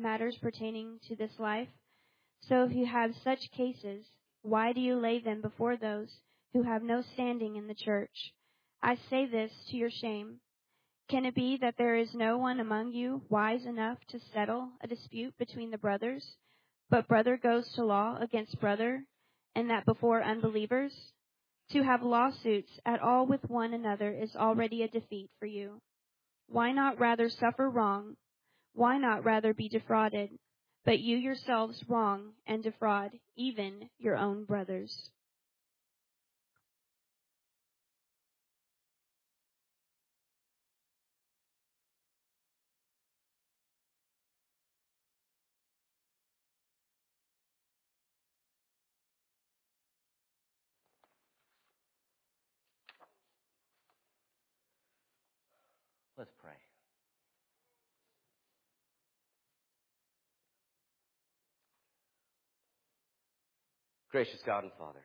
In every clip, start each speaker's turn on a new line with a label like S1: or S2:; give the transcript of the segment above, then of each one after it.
S1: matters pertaining to this life? So if you have such cases, why do you lay them before those who have no standing in the church? I say this to your shame. Can it be that there is no one among you wise enough to settle a dispute between the brothers, but brother goes to law against brother, and that before unbelievers? To have lawsuits at all with one another is already a defeat for you. Why not rather suffer wrong? Why not rather be defrauded? But you yourselves wrong and defraud even your own brothers.
S2: Let's pray. Gracious God and Father,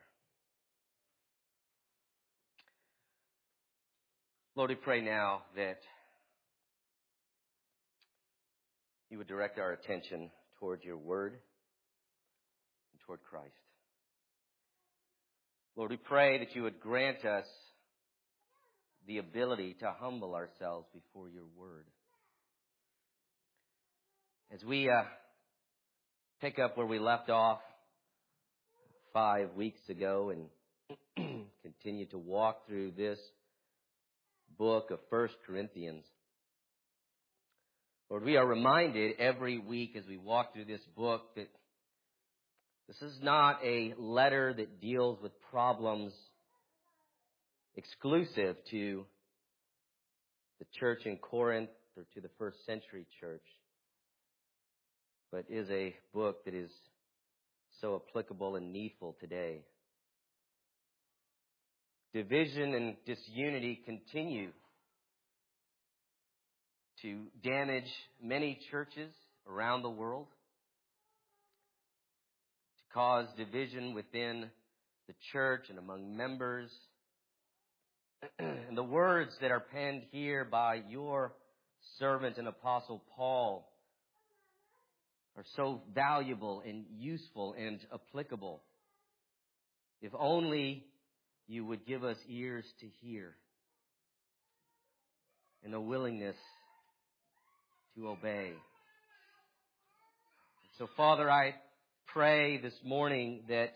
S2: Lord, we pray now that you would direct our attention toward your word and toward Christ. Lord, we pray that you would grant us the ability to humble ourselves before your word. As we pick up where we left off 5 weeks ago and continue to walk through this book of 1 Corinthians, Lord, we are reminded every week as we walk through this book that this is not a letter that deals with problems exclusive to the church in Corinth or to the first century church, but is a book that is so applicable and needful today. Division and disunity continue to damage many churches around the world, to cause division within the church and among members. And the words that are penned here by your servant and apostle Paul are so valuable and useful and applicable. If only you would give us ears to hear and a willingness to obey. So, Father, I pray this morning that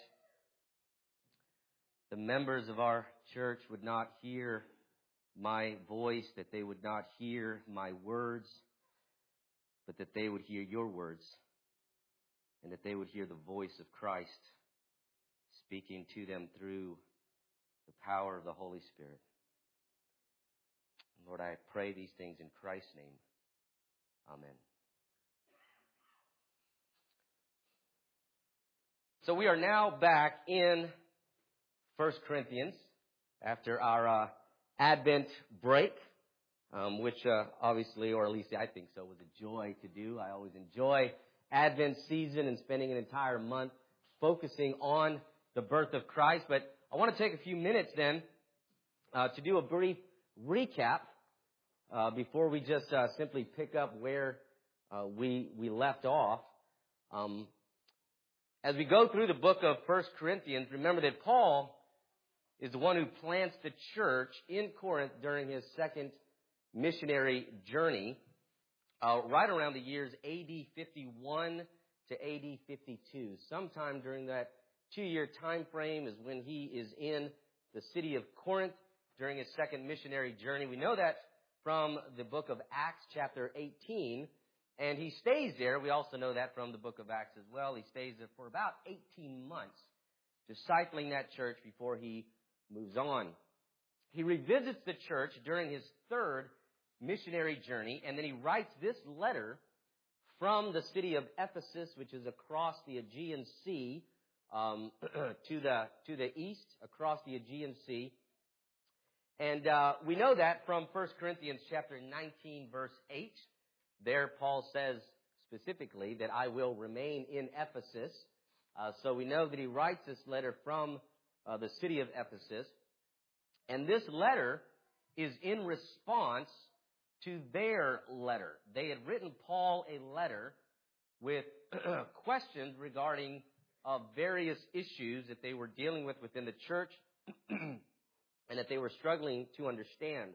S2: the members of our church would not hear my voice, that they would not hear my words, but that they would hear your words, and that they would hear the voice of Christ speaking to them through the power of the Holy Spirit. Lord, I pray these things in Christ's name. Amen. So we are now back in 1 Corinthians after our Advent break, which obviously, or at least I think so, was a joy to do. I always enjoy Advent season and spending an entire month focusing on the birth of Christ. But I want to take a few minutes then to do a brief recap before we just simply pick up where we left off. As we go through the book of 1 Corinthians, remember that Paul is the one who plants the church in Corinth during his second missionary journey, right around the years AD 51 to AD 52. Sometime during that 2-year time frame is when he is in the city of Corinth during his second missionary journey. We know that from the book of Acts chapter 18, and he stays there. We also know that from the book of Acts as well. He stays there for about 18 months, discipling that church before he moves on. He revisits the church during his third missionary journey, and then he writes this letter from the city of Ephesus, which is across the Aegean Sea, to the east, across the Aegean Sea. And we know that from 1 Corinthians chapter 19, verse 8. There Paul says specifically that I will remain in Ephesus. So we know that he writes this letter from the city of Ephesus. And this letter is in response to their letter. They had written Paul a letter with questions regarding various issues that they were dealing with within the church and that they were struggling to understand.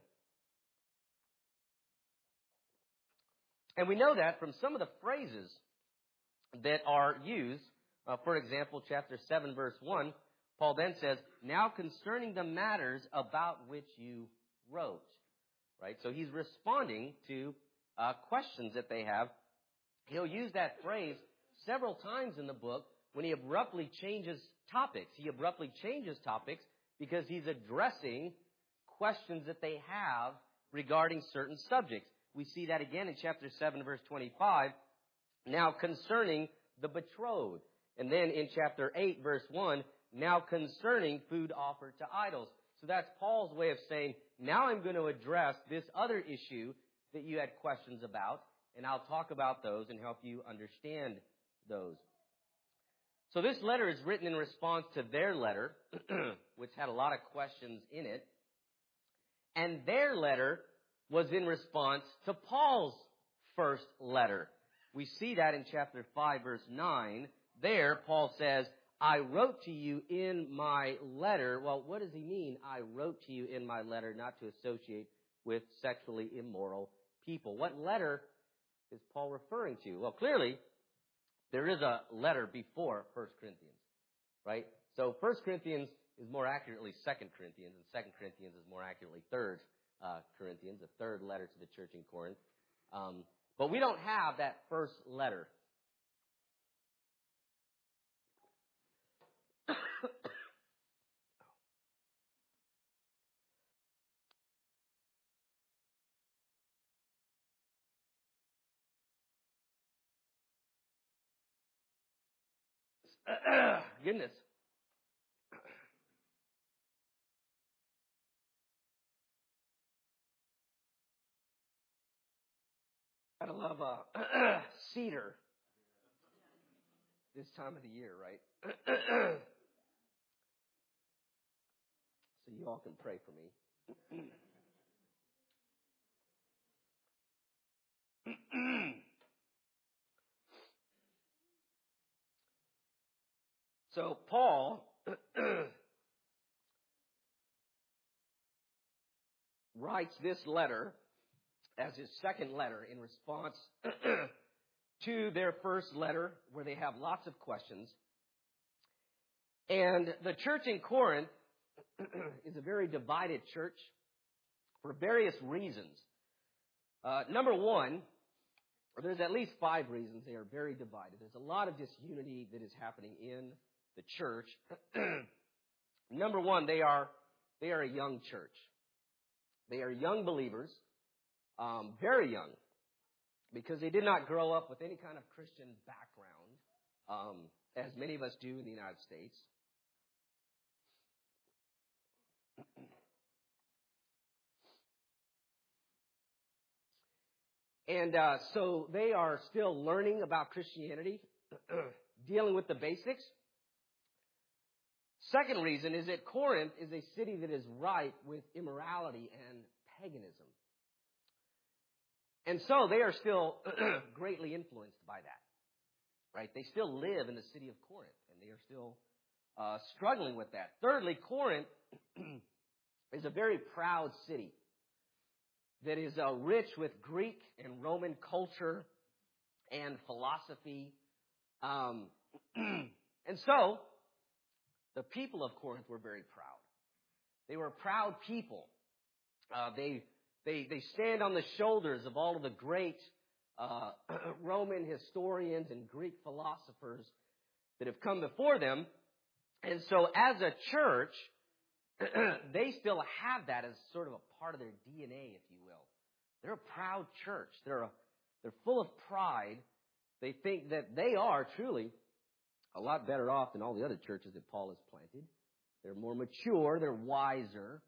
S2: And we know that from some of the phrases that are used. For example, chapter 7, verse 1, Paul then says, now concerning the matters about which you wrote. Right? So he's responding to questions that they have. He'll use that phrase several times in the book when he abruptly changes topics. He abruptly changes topics because he's addressing questions that they have regarding certain subjects. We see that again in chapter 7, verse 25. Now concerning the betrothed. And then in chapter 8, verse 1, now concerning food offered to idols. So that's Paul's way of saying, now I'm going to address this other issue that you had questions about, and I'll talk about those and help you understand those. So this letter is written in response to their letter, which had a lot of questions in it. And their letter was in response to Paul's first letter. We see that in chapter 5, verse 9. There, Paul says, I wrote to you in my letter. Well, what does he mean? I wrote to you in my letter not to associate with sexually immoral people. What letter is Paul referring to? Well, clearly, there is a letter before 1 Corinthians, right? So 1 Corinthians is more accurately 2 Corinthians, and 2 Corinthians is more accurately 3 Corinthians, the third letter to the church in Corinth. But we don't have that first letter. Goodness. Gotta love cedar this time of the year, right? So you all can pray for me. So Paul writes this letter as his second letter in response to their first letter where they have lots of questions. And the church in Corinth is a very divided church for various reasons. Number one, there's at least 5 reasons they are very divided. There's a lot of disunity that is happening in the church. Number one, they are a young church. They are young believers, very young, because they did not grow up with any kind of Christian background, as many of us do in the United States. And so they are still learning about Christianity, dealing with the basics. Second reason is that Corinth is a city that is ripe with immorality and paganism. And so they are still greatly influenced by that, right? They still live in the city of Corinth, and they are still struggling with that. Thirdly, Corinth is a very proud city that is rich with Greek and Roman culture and philosophy. And so the people of Corinth were very proud. They were a proud people. They stand on the shoulders of all of the great Roman historians and Greek philosophers that have come before them. And so as a church, they still have that as sort of a part of their DNA, if you will. They're a proud church. They're full of pride. They think that they are truly a lot better off than all the other churches that Paul has planted. They're more mature. They're wiser.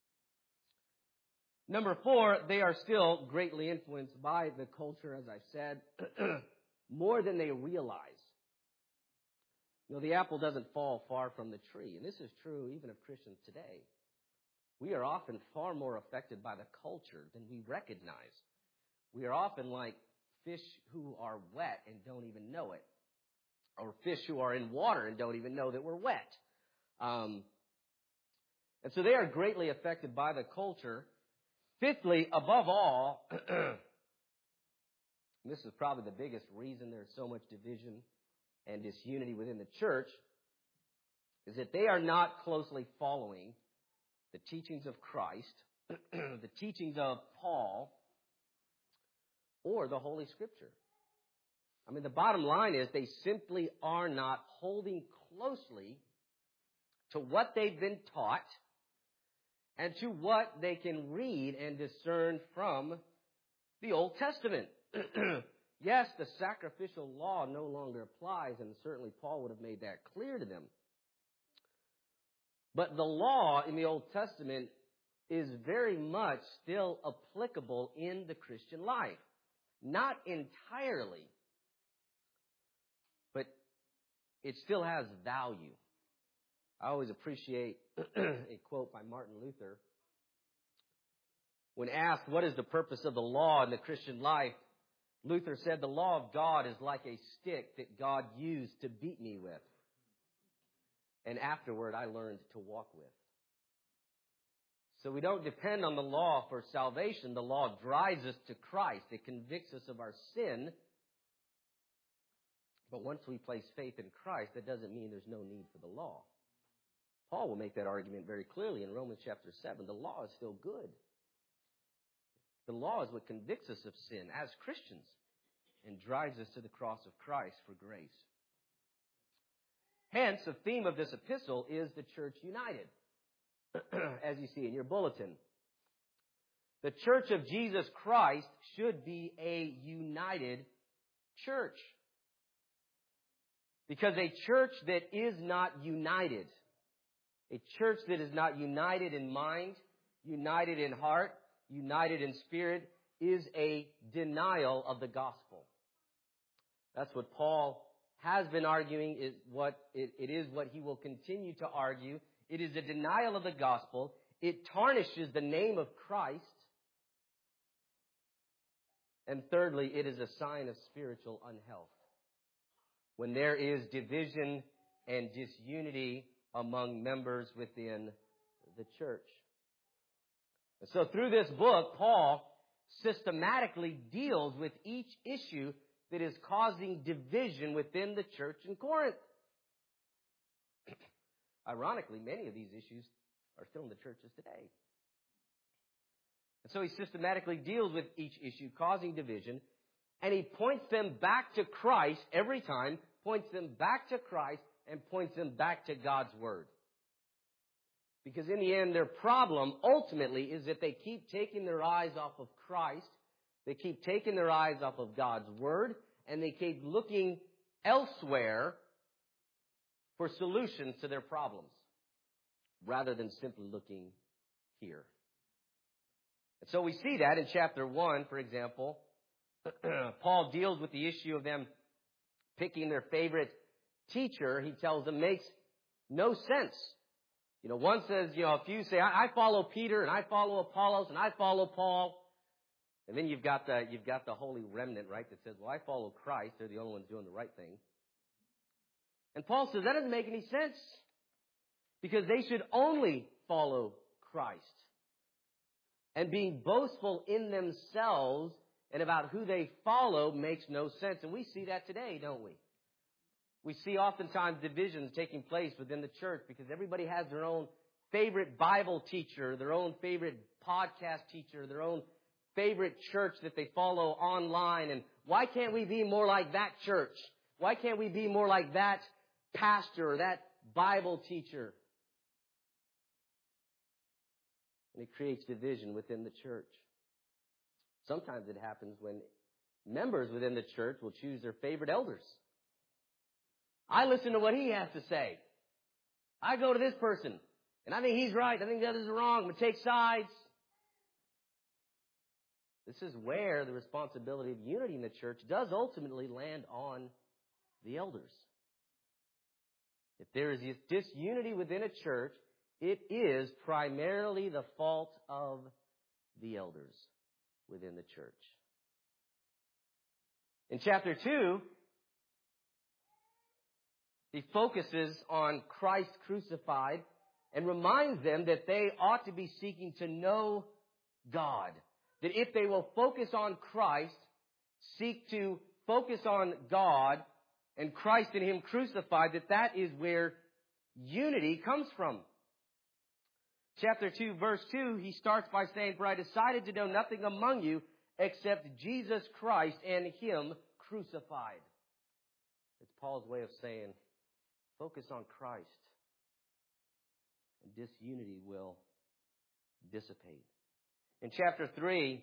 S2: Number 4, they are still greatly influenced by the culture, as I said, more than they realize. You know, the apple doesn't fall far from the tree. And this is true even of Christians today. We are often far more affected by the culture than we recognize. We are often like fish who are wet and don't even know it, or fish who are in water and don't even know that we're wet. And so they are greatly affected by the culture. Fifthly, above all, this is probably the biggest reason there's so much division and disunity within the church, is that they are not closely following the teachings of Christ, the teachings of Paul, or the Holy Scripture. I mean, the bottom line is they simply are not holding closely to what they've been taught and to what they can read and discern from the Old Testament. Yes, the sacrificial law no longer applies, and certainly Paul would have made that clear to them. But the law in the Old Testament is very much still applicable in the Christian life. Not entirely, but it still has value. I always appreciate a quote by Martin Luther. When asked what is the purpose of the law in the Christian life, Luther said, "The law of God is like a stick that God used to beat me with. And afterward, I learned to walk with." So we don't depend on the law for salvation. The law drives us to Christ. It convicts us of our sin. But once we place faith in Christ, that doesn't mean there's no need for the law. Paul will make that argument very clearly in Romans chapter 7. The law is still good. The law is what convicts us of sin as Christians and drives us to the cross of Christ for grace. Hence, the theme of this epistle is the church united, as you see in your bulletin. The church of Jesus Christ should be a united church. Because a church that is not united, a church that is not united in mind, united in heart, united in spirit, is a denial of the gospel. That's what Paul has been arguing. It is what he will continue to argue. It is a denial of the gospel. It tarnishes the name of Christ. And thirdly, it is a sign of spiritual unhealth. When there is division and disunity among members within the church. And so through this book, Paul systematically deals with each issue that is causing division within the church in Corinth. Ironically, many of these issues are still in the churches today. And so he systematically deals with each issue causing division, and he points them back to Christ every time, points them back to Christ, and points them back to God's Word. Because in the end, their problem ultimately is that they keep taking their eyes off of Christ, they keep taking their eyes off of God's Word, and they keep looking elsewhere for solutions to their problems, rather than simply looking here. And so we see that in chapter 1, for example. Paul deals with the issue of them picking their favorite teacher. He tells them makes no sense. One says, a few say, I follow Peter, and I follow Apollos, and I follow Paul. And then you've got the holy remnant, right, that says, well, I follow Christ. They're the only ones doing the right thing. And Paul says that doesn't make any sense, because they should only follow Christ. And being boastful in themselves and about who they follow makes no sense. And we see that today, don't we? We see oftentimes divisions taking place within the church because everybody has their own favorite Bible teacher, their own favorite podcast teacher, their own favorite church that they follow online. And why can't we be more like that church? Why can't we be more like that pastor or that Bible teacher? And it creates division within the church. Sometimes it happens when members within the church will choose their favorite elders. I listen to what he has to say. I go to this person, and I think he's right. I think the others are wrong. I'm going to take sides. This is where the responsibility of unity in the church does ultimately land on the elders. If there is disunity within a church, it is primarily the fault of the elders within the church. In chapter 2, he focuses on Christ crucified and reminds them that they ought to be seeking to know God. That if they will focus on Christ, seek to focus on God and Christ and Him crucified, that is where unity comes from. Chapter 2, verse 2, he starts by saying, "For I decided to know nothing among you except Jesus Christ and Him crucified." It's Paul's way of saying, focus on Christ, and disunity will dissipate. In chapter 3,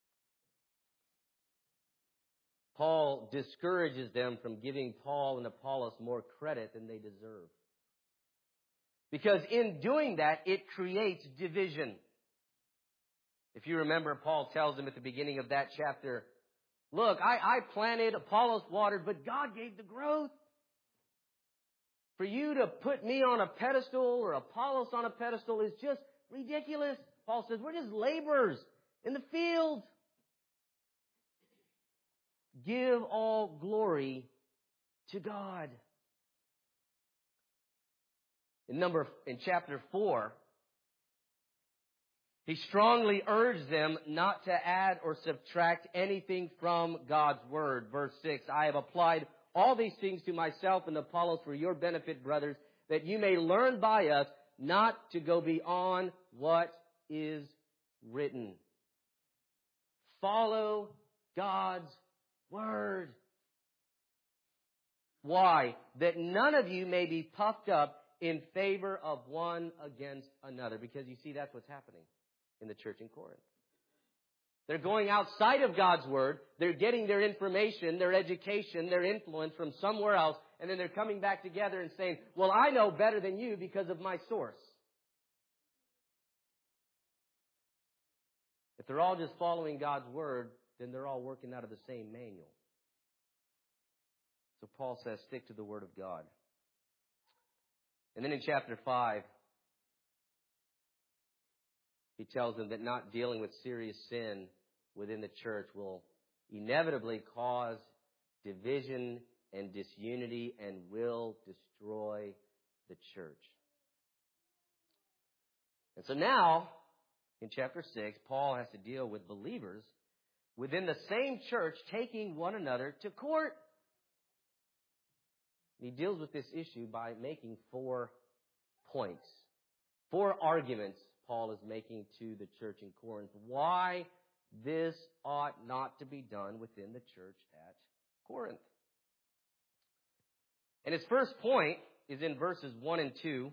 S2: Paul discourages them from giving Paul and Apollos more credit than they deserve. Because in doing that, it creates division. If you remember, Paul tells them at the beginning of that chapter, look, I planted, Apollos watered, but God gave the growth. For you to put me on a pedestal or Apollos on a pedestal is just ridiculous. Paul says, we're just laborers in the field. Give all glory to God. In chapter 4, he strongly urged them not to add or subtract anything from God's word. Verse 6, I have applied all these things to myself and Apollos for your benefit, brothers, that you may learn by us not to go beyond what is written. Follow God's word. Why? That none of you may be puffed up in favor of one against another. Because you see, that's what's happening in the church in Corinth. They're going outside of God's word. They're getting their information, their education, their influence from somewhere else. And then they're coming back together and saying, well, I know better than you because of my source. If they're all just following God's word, then they're all working out of the same manual. So Paul says, stick to the word of God. And then in chapter 5, he tells them that not dealing with serious sin within the church will inevitably cause division and disunity and will destroy the church. And so now, in chapter 6, Paul has to deal with believers within the same church taking one another to court. He deals with this issue by making 4 points, 4 arguments Paul is making to the church in Corinth. Why this ought not to be done within the church at Corinth. And his first point is in verses 1 and 2.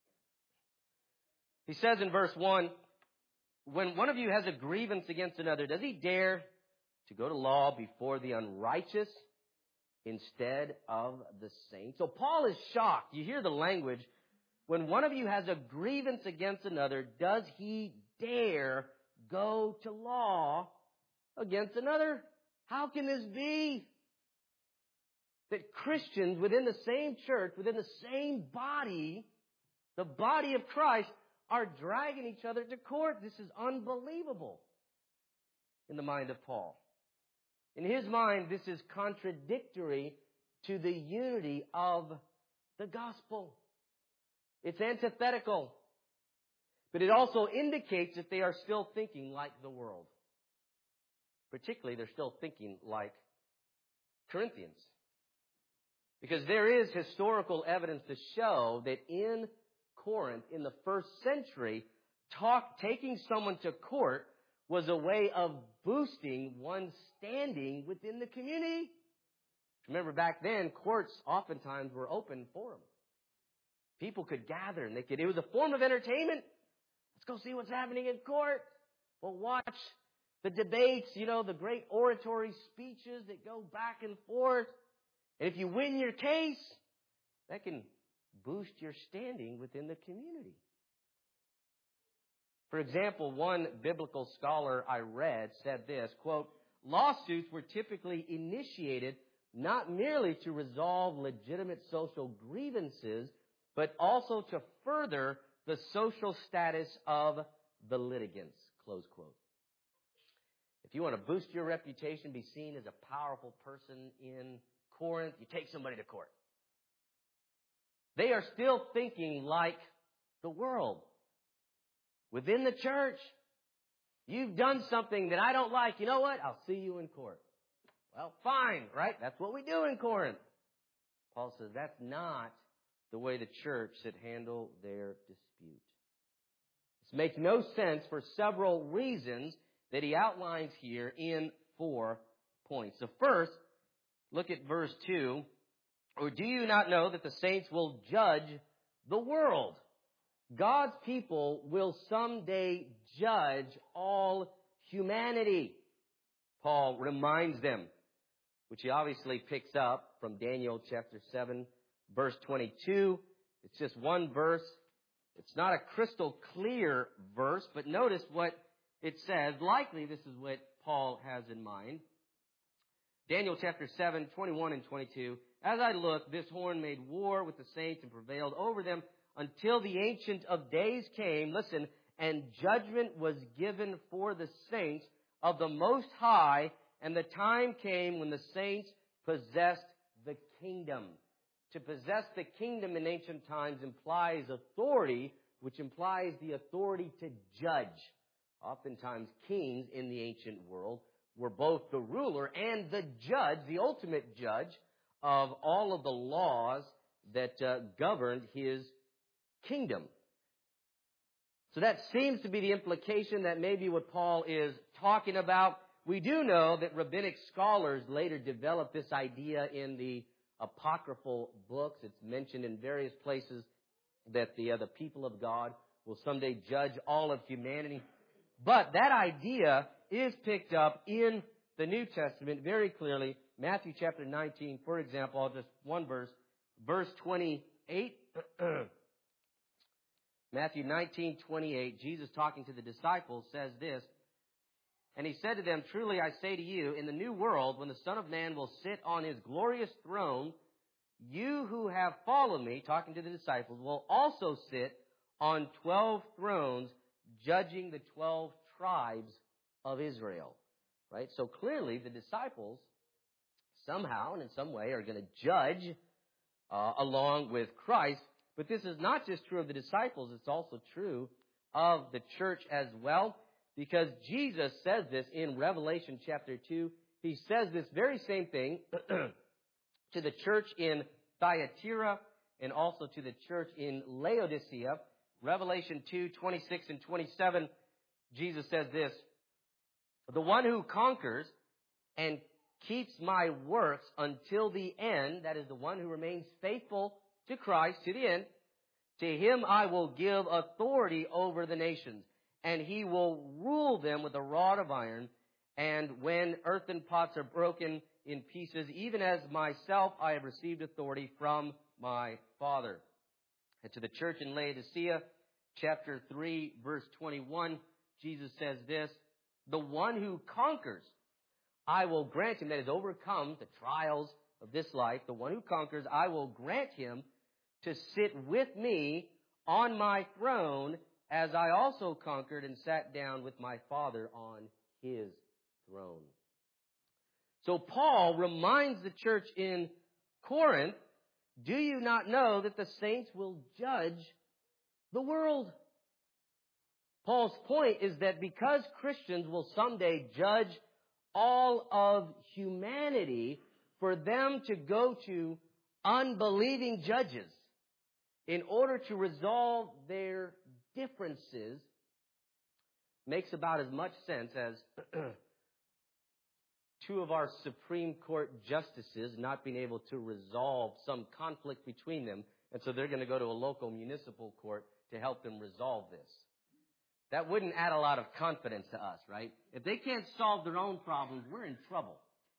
S2: He says in verse 1, when one of you has a grievance against another, does he dare to go to law before the unrighteous instead of the saints? So Paul is shocked. You hear the language. When one of you has a grievance against another, does he dare go to law against another? How can this be? That Christians within the same church, within the same body, the body of Christ, are dragging each other to court. This is unbelievable in the mind of Paul. In his mind, this is contradictory to the unity of the gospel. It's antithetical. But it also indicates that they are still thinking like the world. Particularly, they're still thinking like Corinthians. Because there is historical evidence to show that in Corinth, in the first century, taking someone to court was a way of boosting one's standing within the community. Remember, back then, courts oftentimes were open for them. People could gather, and it was a form of entertainment. Let's go see what's happening in court. We'll watch the debates, the great oratory speeches that go back and forth. And if you win your case, that can boost your standing within the community. For example, one biblical scholar I read said this, quote, lawsuits were typically initiated not merely to resolve legitimate social grievances, but also to further the social status of the litigants, close quote. If If you want to boost your reputation, be seen as a powerful person in Corinth, you take somebody to court. They are still thinking like the world. Within the church, you've done something that I don't like. You know what? I'll see you in court. Well, fine, right? That's what we do in Corinth. Paul says that's not the way the church should handle their dispute. This makes no sense for several reasons that he outlines here in 4 points. So first, look at verse 2. Or do you not know that the saints will judge the world? God's people will someday judge all humanity. Paul reminds them, which he obviously picks up from Daniel chapter 7, verse 22. It's just one verse. It's not a crystal clear verse, but notice what it says. Likely this is what Paul has in mind. Daniel chapter 7, 21 and 22. As I looked, this horn made war with the saints and prevailed over them until the Ancient of Days came, listen, and judgment was given for the saints of the Most High, and the time came when the saints possessed the kingdom. To possess the kingdom in ancient times implies authority, which implies the authority to judge. Oftentimes, kings in the ancient world were both the ruler and the judge, the ultimate judge of all of the laws that governed his kingdom. So that seems to be the implication that maybe what Paul is talking about. We do know that rabbinic scholars later developed this idea in the apocryphal books. It's mentioned in various places that the people of God will someday judge all of humanity. But that idea is picked up in the New Testament very clearly. Matthew chapter 19, for example, just one verse, verse 28. Matthew 19:28, Jesus talking to the disciples says this, and he said to them, truly I say to you, in the new world, when the Son of Man will sit on his glorious throne, you who have followed me, talking to the disciples, will also sit on 12 thrones, judging the 12 tribes of Israel. Right? So clearly the disciples somehow and in some way are going to judge along with Christ. But this is not just true of the disciples, it's also true of the church as well. Because Jesus says this in Revelation chapter 2. He says this very same thing to the church in Thyatira and also to the church in Laodicea. Revelation 2, 26 and 27, Jesus says this, the one who conquers and keeps my works until the end, that is the one who remains faithful to Christ to the end, to him I will give authority over the nations, and he will rule them with a rod of iron, and when earthen pots are broken in pieces, even as myself I have received authority from my Father. And to the church in Laodicea, chapter 3, verse 21, Jesus says this, the one who conquers, I will grant him, that is overcome the trials of this life, the one who conquers, I will grant him to sit with me on my throne, as I also conquered and sat down with my Father on his throne. So Paul reminds the church in Corinth, do you not know that the saints will judge the world? Paul's point is that because Christians will someday judge all of humanity, for them to go to unbelieving judges in order to resolve their differences makes about as much sense as two of our Supreme Court justices not being able to resolve some conflict between them, and so they're going to go to a local municipal court to help them resolve this. That wouldn't add a lot of confidence to us, right? If they can't solve their own problems, we're in trouble.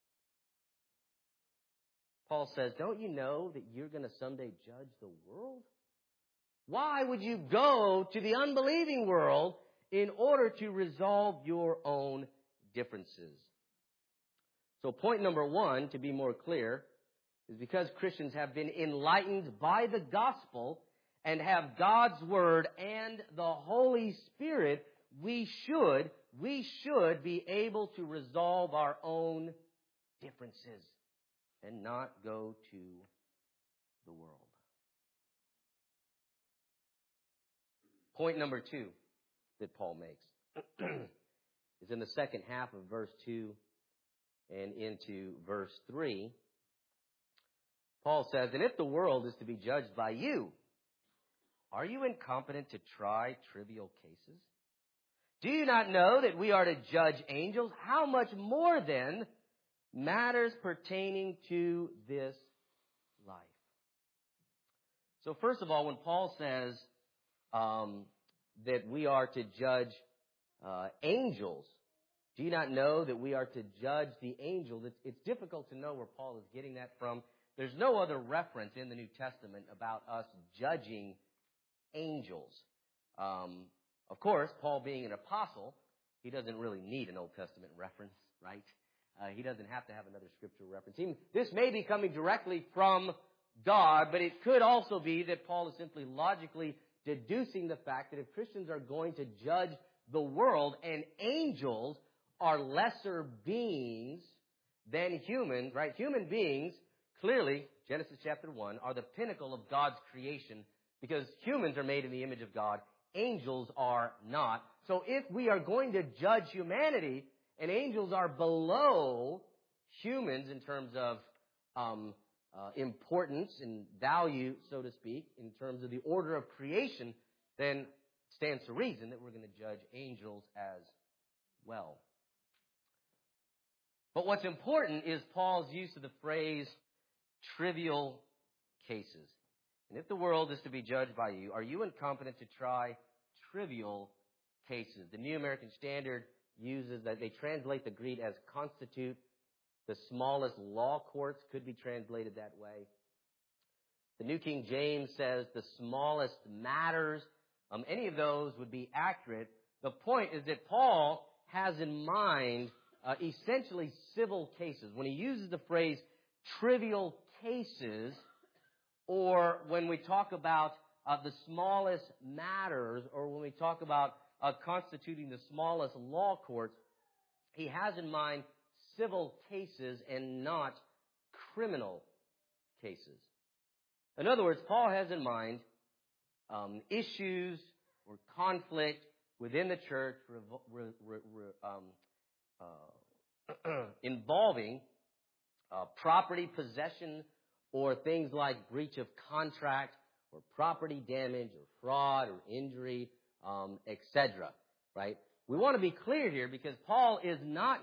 S2: Paul says, don't you know that you're going to someday judge the world? Why would you go to the unbelieving world in order to resolve your own differences? So point number one, to be more clear, is because Christians have been enlightened by the gospel and have God's word and the Holy Spirit, we should be able to resolve our own differences and not go to the world. Point number 2 that Paul makes is in the second half of verse 2 and into verse 3. Paul says, and if the world is to be judged by you, are you incompetent to try trivial cases? Do you not know that we are to judge angels? How much more then matters pertaining to this life? So first of all, when Paul says that we are to judge angels, do you not know that we are to judge the angels? It's difficult to know where Paul is getting that from. There's no other reference in the New Testament about us judging angels. Of course, Paul being an apostle, he doesn't really need an Old Testament reference, right? He doesn't have to have another scriptural reference. This may be coming directly from God, but it could also be that Paul is simply logically deducing the fact that if Christians are going to judge the world and angels are lesser beings than humans, right? Human beings, clearly, Genesis chapter 1, are the pinnacle of God's creation because humans are made in the image of God. Angels are not. So if we are going to judge humanity and angels are below humans in terms of importance and value, so to speak, in terms of the order of creation, then it stands to reason that we're going to judge angels as well. But what's important is Paul's use of the phrase trivial cases. And if the world is to be judged by you, are you incompetent to try trivial cases? The New American Standard uses that. They translate the Greek as constitute. The smallest law courts could be translated that way. The New King James says the smallest matters. Any of those would be accurate. The point is that Paul has in mind essentially civil cases. When he uses the phrase trivial cases, or when we talk about the smallest matters, or when we talk about constituting the smallest law courts, he has in mind civil cases and not criminal cases. In other words, Paul has in mind issues or conflict within the church involving property possession or things like breach of contract or property damage or fraud or injury, etc. Right? We want to be clear here because Paul is not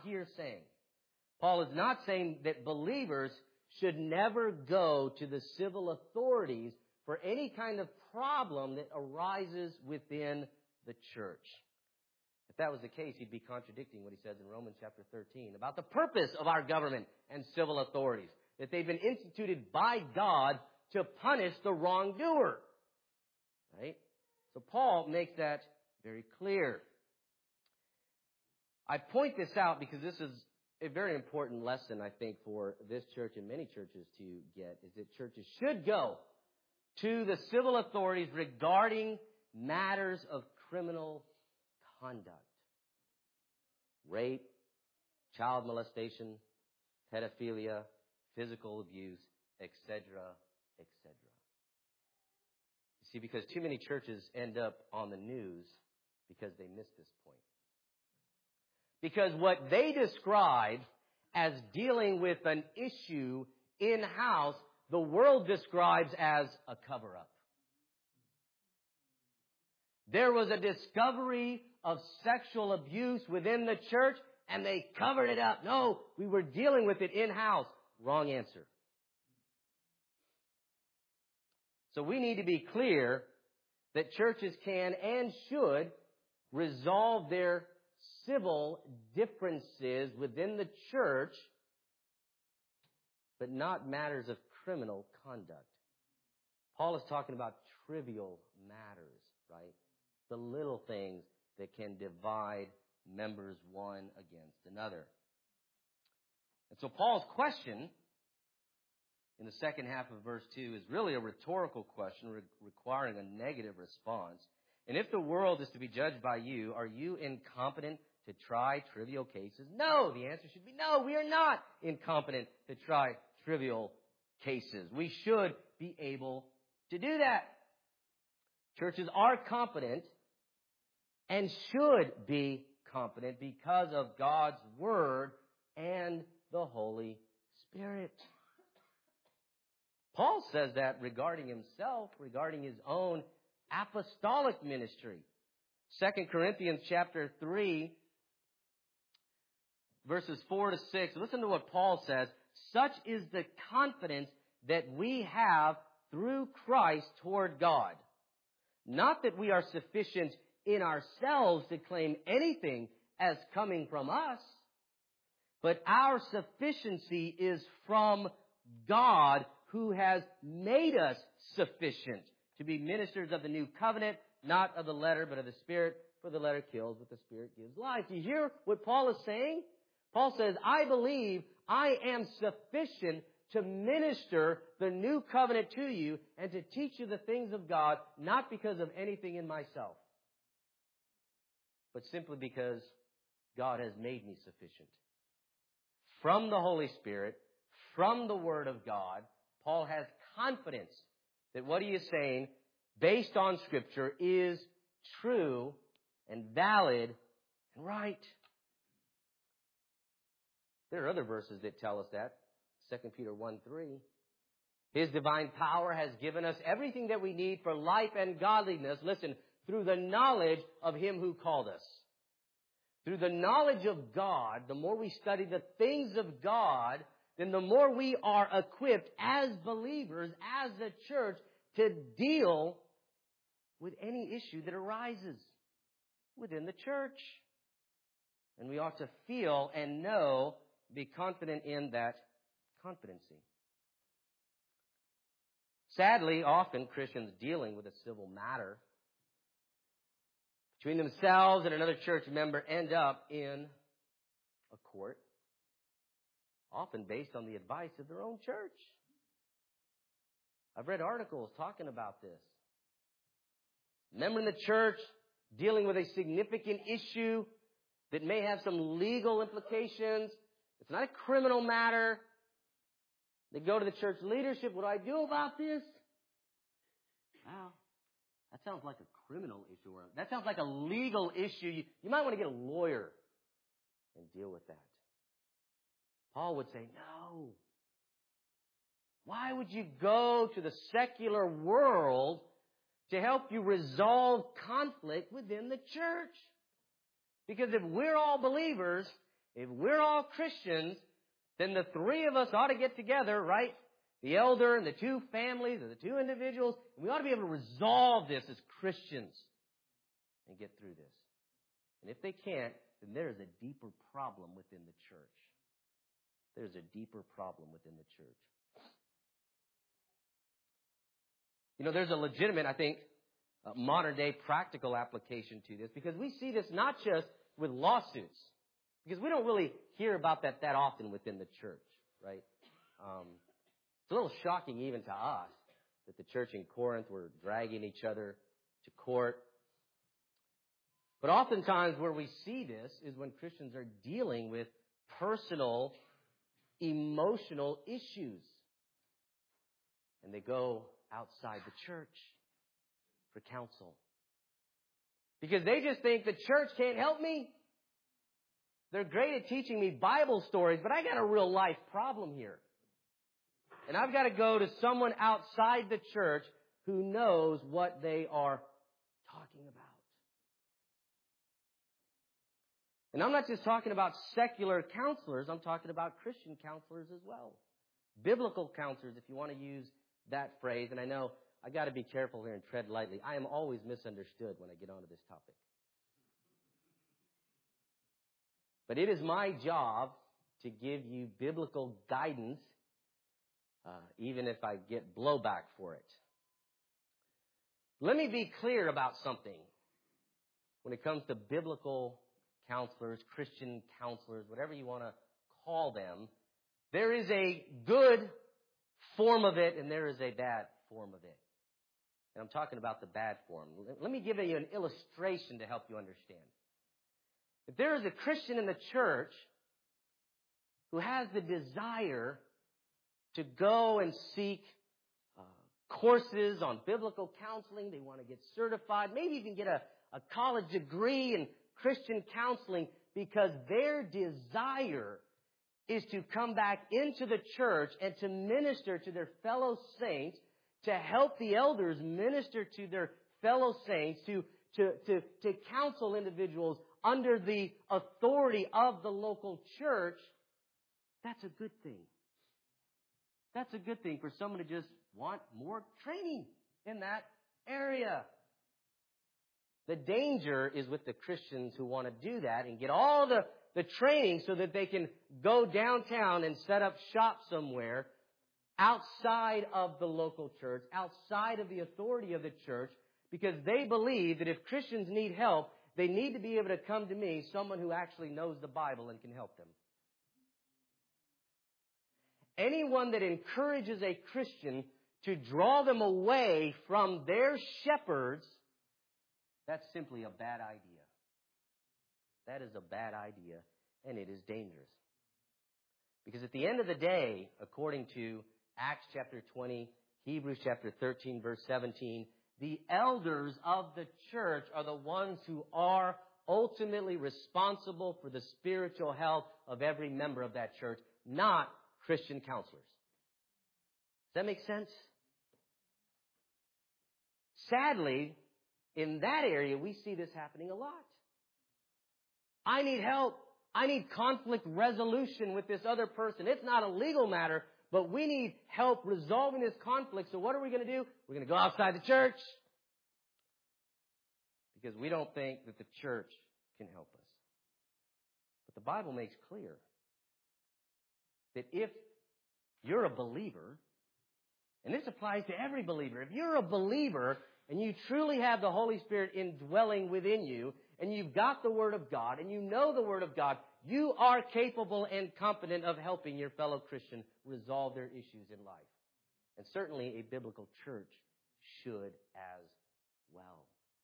S2: saying that believers should never go to the civil authorities for any kind of problem that arises within the church. If that was the case, he'd be contradicting what he says in Romans chapter 13 about the purpose of our government and civil authorities, that they've been instituted by God to punish the wrongdoer. Right? So Paul makes that very clear. I point this out because this is a very important lesson, I think, for this church and many churches to get, is that churches should go to the civil authorities regarding matters of criminal conduct. Rape, child molestation, pedophilia, physical abuse, etc., etc. You see, because too many churches end up on the news because they miss this point. Because what they describe as dealing with an issue in-house, the world describes as a cover-up. There was a discovery of sexual abuse within the church, and they covered it up. No, we were dealing with it in-house. Wrong answer. So we need to be clear that churches can and should resolve their civil differences within the church, but not matters of criminal conduct. Paul is talking about trivial matters, right? The little things that can divide members one against another. And so Paul's question in the second half of verse 2 is really a rhetorical question requiring a negative response. And if the world is to be judged by you, are you incompetent to try trivial cases? No. The answer should be no. We are not incompetent to try trivial cases. We should be able to do that. Churches are competent and should be competent because of God's Word and the Holy Spirit. Paul says that regarding himself, regarding his own apostolic ministry. 2 Corinthians chapter 3, verses 4 to 6. Listen to what Paul says. Such is the confidence that we have through Christ toward God. Not that we are sufficient in ourselves to claim anything as coming from us, but our sufficiency is from God, who has made us sufficient to be ministers of the new covenant, not of the letter, but of the Spirit, for the letter kills, but the Spirit gives life. Do you hear what Paul is saying? Paul says, I believe I am sufficient to minister the new covenant to you and to teach you the things of God, not because of anything in myself, but simply because God has made me sufficient. From the Holy Spirit, from the Word of God, Paul has confidence that what he is saying, based on Scripture, is true and valid and right. There are other verses that tell us that. 2 Peter 1:3. His divine power has given us everything that we need for life and godliness, listen, through the knowledge of Him who called us. Through the knowledge of God, the more we study the things of God, then the more we are equipped as believers, as a church, to deal with any issue that arises within the church. And we ought to feel and know, be confident in that competency. Sadly, often Christians dealing with a civil matter between themselves and another church member end up in a court, often based on the advice of their own church. I've read articles talking about this. Member in the church dealing with a significant issue that may have some legal implications. It's not a criminal matter. They go to the church leadership. What do I do about this? Well, that sounds like a criminal issue. Or that sounds like a legal issue. You might want to get a lawyer and deal with that. Paul would say, no. Why would you go to the secular world to help you resolve conflict within the church? Because if we're all believers, if we're all Christians, then the three of us ought to get together, right? The elder and the two families or the two individuals. And we ought to be able to resolve this as Christians and get through this. And if they can't, then there is a deeper problem within the church. There's a deeper problem within the church. You know, there's a legitimate, I think, modern day practical application to this, because we see this not just with lawsuits, because we don't really hear about that often within the church, right? It's a little shocking even to us that the church in Corinth were dragging each other to court. But oftentimes where we see this is when Christians are dealing with personal, emotional issues. And they go outside the church for counsel. Because they just think the church can't help me. They're great at teaching me Bible stories, but I got a real life problem here. And I've got to go to someone outside the church who knows what they are talking about. And I'm not just talking about secular counselors. I'm talking about Christian counselors as well. Biblical counselors, if you want to use that phrase. And I know I got to be careful here and tread lightly. I am always misunderstood when I get onto this topic. But it is my job to give you biblical guidance, even if I get blowback for it. Let me be clear about something when it comes to biblical counselors, Christian counselors, whatever you want to call them. There is a good form of it and there is a bad form of it. And I'm talking about the bad form. Let me give you an illustration to help you understand. If there is a Christian in the church who has the desire to go and seek courses on biblical counseling, they want to get certified, maybe even get a college degree in Christian counseling because their desire is to come back into the church and to minister to their fellow saints, to help the elders minister to their fellow saints, to counsel individuals under the authority of the local church, that's a good thing. That's a good thing for someone to just want more training in that area. The danger is with the Christians who want to do that and get all the training so that they can go downtown and set up shop somewhere outside of the local church, outside of the authority of the church, because they believe that if Christians need help, they need to be able to come to me, someone who actually knows the Bible and can help them. Anyone that encourages a Christian to draw them away from their shepherds, that's simply a bad idea. That is a bad idea, and it is dangerous. Because at the end of the day, according to Acts chapter 20, Hebrews chapter 13, verse 17, the elders of the church are the ones who are ultimately responsible for the spiritual health of every member of that church, not Christian counselors. Does that make sense? Sadly, in that area, we see this happening a lot. I need help. I need conflict resolution with this other person. It's not a legal matter, but we need help resolving this conflict. So what are we going to do? We're going to go outside the church because we don't think that the church can help us. But the Bible makes clear that if you're a believer, and this applies to every believer, if you're a believer and you truly have the Holy Spirit indwelling within you, and you've got the Word of God, and you know the Word of God, you are capable and competent of helping your fellow Christian resolve their issues in life. And certainly a biblical church should as well.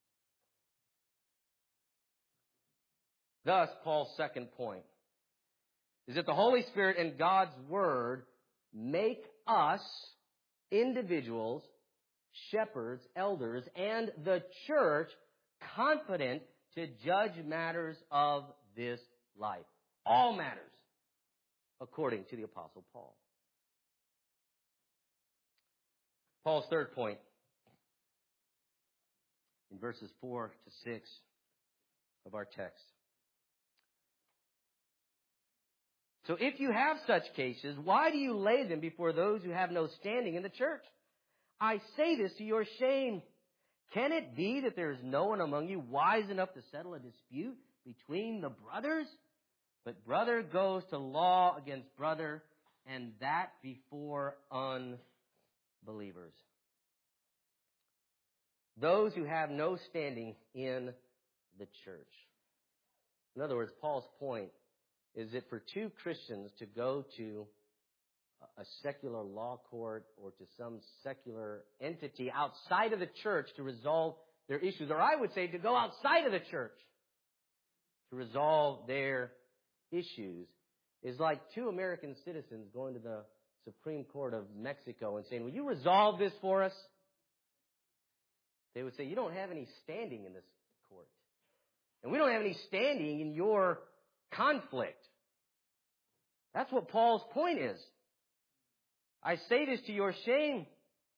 S2: Thus, Paul's second point is that the Holy Spirit and God's Word make us individuals, shepherds, elders, and the church confident to judge matters of this life. All matters, according to the Apostle Paul. Paul's third point, in verses 4 to 6 of our text. So if you have such cases, why do you lay them before those who have no standing in the church? I say this to your shame. Can it be that there is no one among you wise enough to settle a dispute between the brothers? But brother goes to law against brother, and that before unbelievers. Those who have no standing in the church. In other words, Paul's point is that for two Christians to go to a secular law court or to some secular entity outside of the church to resolve their issues, or I would say to go outside of the church to resolve their issues, is like two American citizens going to the Supreme Court of Mexico and saying, will you resolve this for us? They would say, you don't have any standing in this court. And we don't have any standing in your conflict. That's what Paul's point is. I say this to your shame.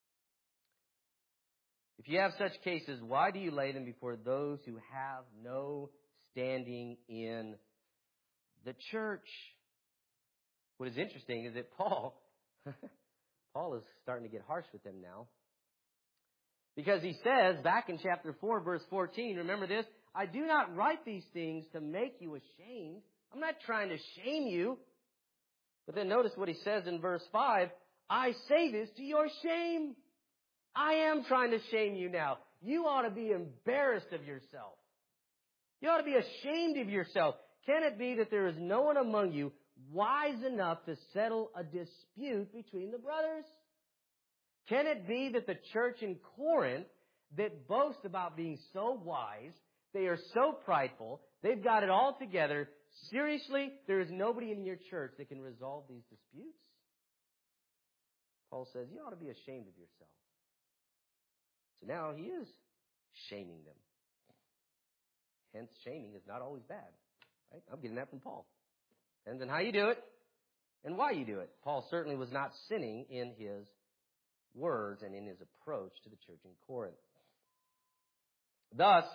S2: If you have such cases, why do you lay them before those who have no standing in the church? What is interesting is that Paul is starting to get harsh with them now. Because he says, back in chapter 4, verse 14, remember this, I do not write these things to make you ashamed. I'm not trying to shame you. But then notice what he says in verse 5, I say this to your shame. I am trying to shame you now. You ought to be embarrassed of yourself. You ought to be ashamed of yourself. Can it be that there is no one among you wise enough to settle a dispute between the brothers? Can it be that the church in Corinth that boast about being so wise. They are so prideful. They've got it all together. Seriously, there is nobody in your church that can resolve these disputes. Paul says, you ought to be ashamed of yourself. So now he is shaming them. Hence, shaming is not always bad. Right? I'm getting that from Paul. Depends on how you do it and why you do it. Paul certainly was not sinning in his words and in his approach to the church in Corinth. Thus,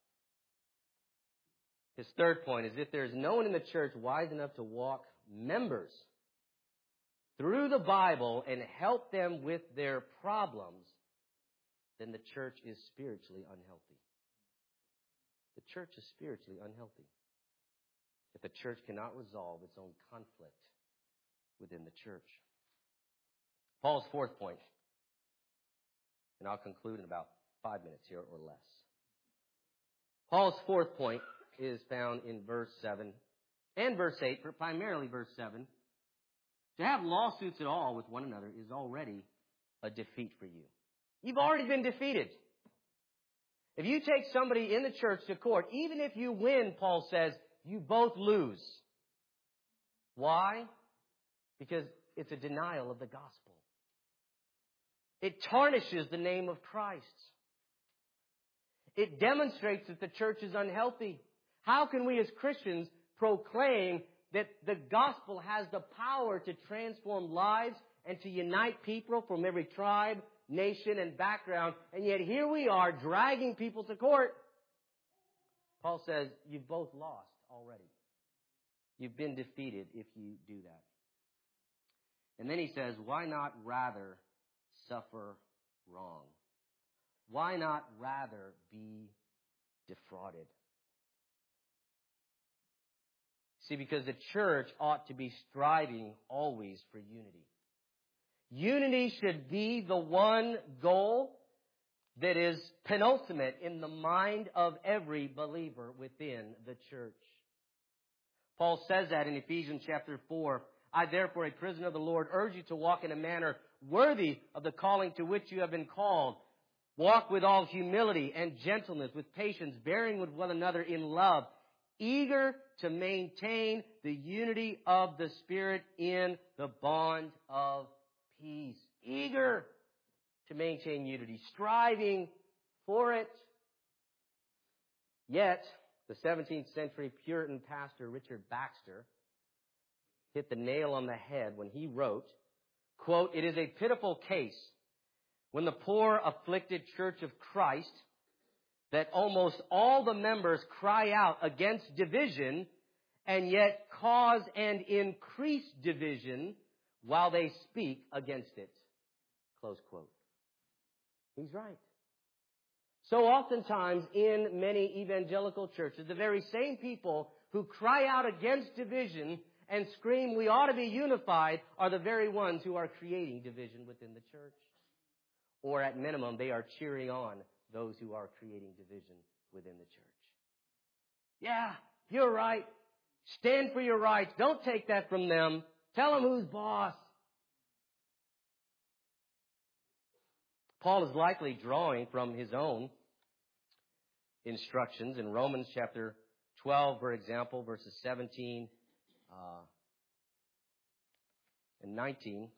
S2: his third point is if there is no one in the church wise enough to walk members through the Bible and help them with their problems, then the church is spiritually unhealthy. The church is spiritually unhealthy if the church cannot resolve its own conflict within the church. Paul's fourth point, and I'll conclude in about 5 minutes here or less. Paul's fourth point is found in verse 7 and verse 8, but primarily verse 7. To have lawsuits at all with one another is already a defeat for you. You've already been defeated. If you take somebody in the church to court, even if you win, Paul says, you both lose. Why? Because it's a denial of the gospel. It tarnishes the name of Christ. It demonstrates that the church is unhealthy. How can we as Christians proclaim that the gospel has the power to transform lives and to unite people from every tribe, nation, and background, and yet here we are dragging people to court? Paul says, you've both lost already. You've been defeated if you do that. And then he says, why not rather suffer wrong? Why not rather be defrauded? See, because the church ought to be striving always for unity. Unity should be the one goal that is penultimate in the mind of every believer within the church. Paul says that in Ephesians chapter 4. I, therefore, a prisoner of the Lord, urge you to walk in a manner worthy of the calling to which you have been called. Walk with all humility and gentleness, with patience, bearing with one another in love, eager to maintain the unity of the Spirit in the bond of peace. Eager to maintain unity, striving for it. Yet, the 17th century Puritan pastor Richard Baxter hit the nail on the head when he wrote, quote, it is a pitiful case when the poor afflicted church of Christ that almost all the members cry out against division and yet cause and increase division while they speak against it. Close quote. He's right. So oftentimes in many evangelical churches, the very same people who cry out against division and scream, we ought to be unified, are the very ones who are creating division within the church. Or at minimum, they are cheering on those who are creating division within the church. Yeah, you're right. Stand for your rights. Don't take that from them. Tell them who's boss. Paul is likely drawing from his own instructions in Romans chapter 12, for example, verses 17 and 19.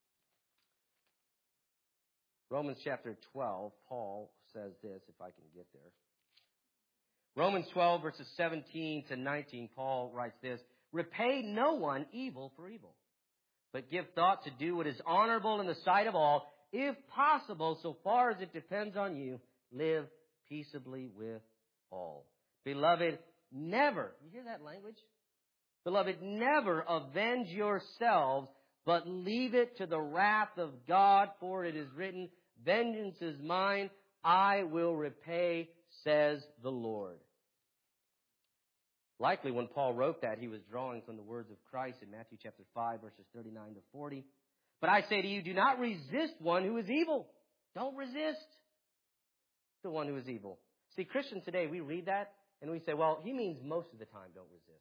S2: Romans chapter 12, Paul says this, if I can get there. Romans 12, verses 17 to 19, Paul writes this, repay no one evil for evil, but give thought to do what is honorable in the sight of all. If possible, so far as it depends on you, live peaceably with all. Beloved, never, you hear that language? Beloved, never avenge yourselves, but leave it to the wrath of God, for it is written, vengeance is mine, I will repay, says the Lord. Likely when Paul wrote that, he was drawing from the words of Christ in Matthew chapter 5, verses 39 to 40. But I say to you, do not resist one who is evil. Don't resist the one who is evil. See, Christians today, we read that and we say, well, he means most of the time don't resist.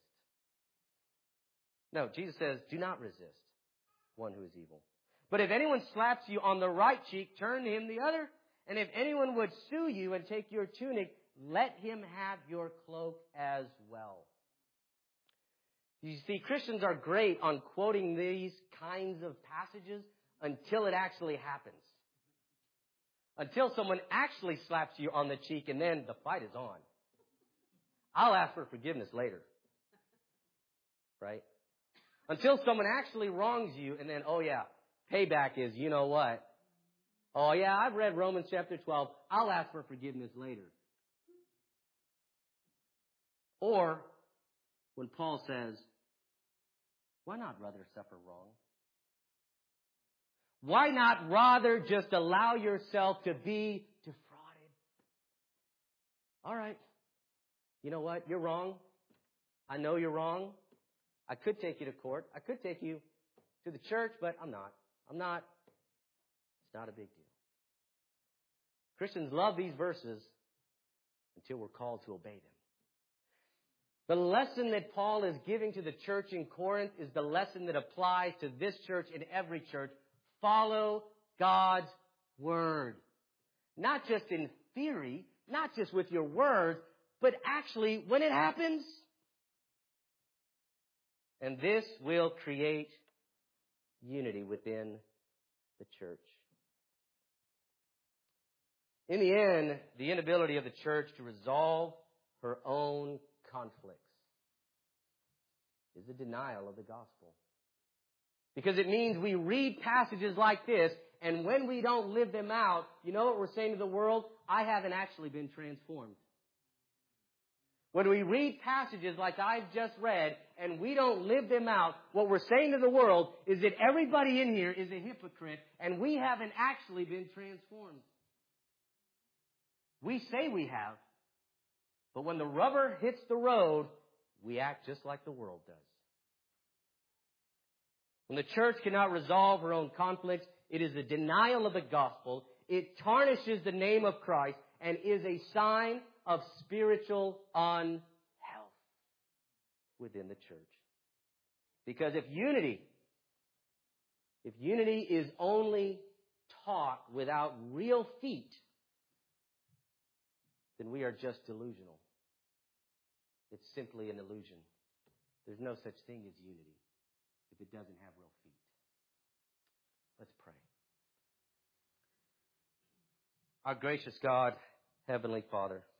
S2: No, Jesus says, do not resist one who is evil. But if anyone slaps you on the right cheek, turn to him the other. And if anyone would sue you and take your tunic, let him have your cloak as well. You see, Christians are great on quoting these kinds of passages until it actually happens. Until someone actually slaps you on the cheek, and then the fight is on. I'll ask for forgiveness later. Right? Until someone actually wrongs you, and then, oh yeah, payback is, you know what? Oh yeah, I've read Romans chapter 12. I'll ask for forgiveness later. Or when Paul says, why not rather suffer wrong? Why not rather just allow yourself to be defrauded? All right. You know what? You're wrong. I know you're wrong. I could take you to court. I could take you to the church, but I'm not. It's not a big deal. Christians love these verses until we're called to obey them. The lesson that Paul is giving to the church in Corinth is the lesson that applies to this church and every church. Follow God's word. Not just in theory, not just with your words, but actually when it happens. And this will create unity within the church. In the end, the inability of the church to resolve her own conflicts is a denial of the gospel. Because it means we read passages like this, and when we don't live them out, you know what we're saying to the world? I haven't actually been transformed. When we read passages like I've just read, and we don't live them out, what we're saying to the world is that everybody in here is a hypocrite, and we haven't actually been transformed. We say we have, but when the rubber hits the road, we act just like the world does. When the church cannot resolve her own conflicts, it is a denial of the gospel. It tarnishes the name of Christ and is a sign of spiritual unhealth within the church. Because if unity is only taught without real feet, then we are just delusional. It's simply an illusion. There's no such thing as unity if it doesn't have real feet. Let's pray. Our gracious God, Heavenly Father,